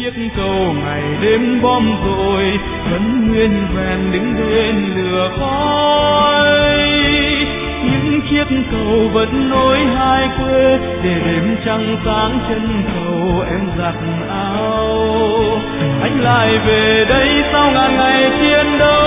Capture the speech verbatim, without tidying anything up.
chiếc cầu ngày đêm bom dội vẫn nguyên vẹn đứng bên lửa khói. Những chiếc cầu vẫn nối hai quê để đêm trăng sáng chân cầu em giặt áo. Anh lại về đây sau ngàn ngày chiến đấu,